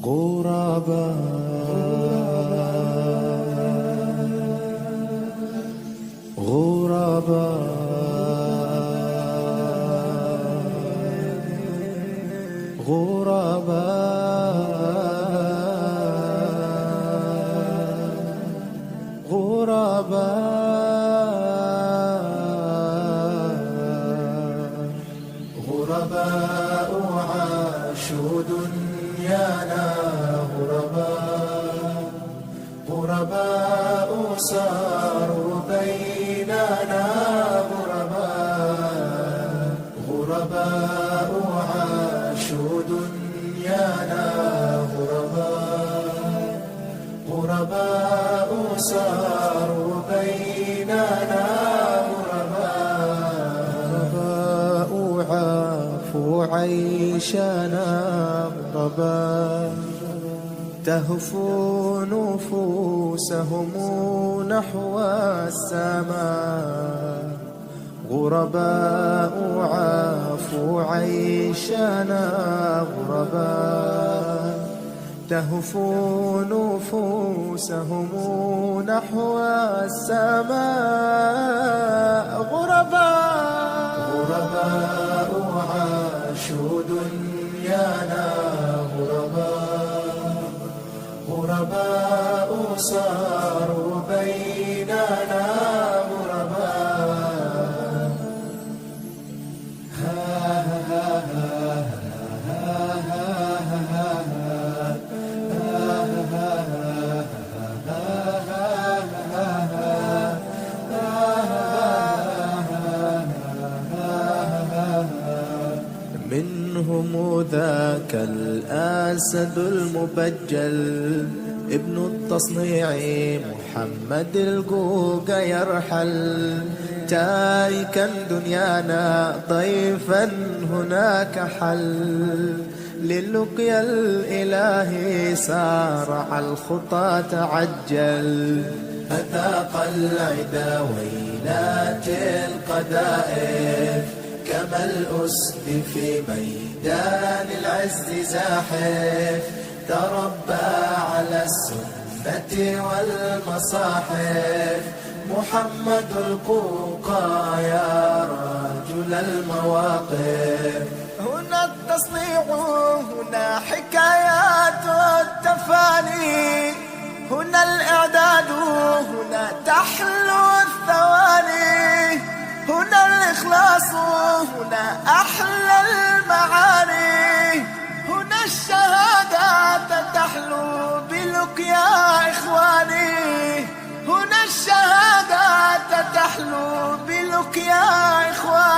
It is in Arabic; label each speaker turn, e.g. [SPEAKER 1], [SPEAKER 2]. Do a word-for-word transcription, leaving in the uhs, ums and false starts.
[SPEAKER 1] غرباء غرباء غرباء غرباء غرباء عاشوا دنيانا غرباء غرباء ساروا بيننا غرباء غرباء عاشوا دنيانا غرباء غرباء ساروا بيننا غرباء عافوا عيشنا غرباء تهفو نفوسهم نحو السماء غرباء عافوا عيشنا غرباء تهفو نفوسهم نحو السماء غرباء غرباء عاشوا دنيانا غرباء غرباء صاروا بيننا غرباء منهم ذاك الأسد المبجل ابن التصنيع محمد القوقا يرحل تاركا دنيانا ضيفا هناك حل للقيا الإلهي سارع الخطى تعجل أذاق العدا ويلات القذائف كما الأسد في ميدان العز زاحف تربى على السنة والمصاحف محمد القوقا يا رجل المواقف هنا التصنيع هنا حكايات التفاني هنا الإعداد هنا تحلو الثواني هنا الإخلاص هنا أحلى المعاني هنا الشهادة تحلو بلقيا إخواني هنا الشهادة تحلو بلقيا إخواني